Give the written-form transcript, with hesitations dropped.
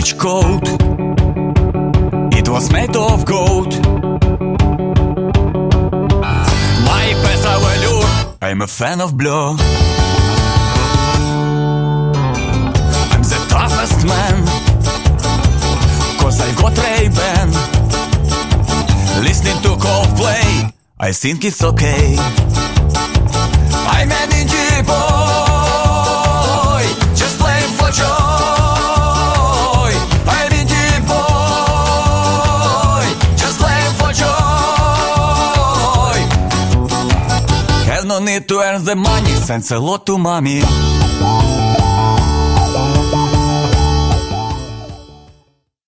trench coat. It was made of gold. My best allure, I'm a fan of blue. I'm the toughest man, cause I got Ray-Ban. Listening to Coldplay, I think it's okay. I'm an indie boy, just playing for joy. I'm indie boy, just playing for joy. Have no need to earn the money, thanks a lot to mommy.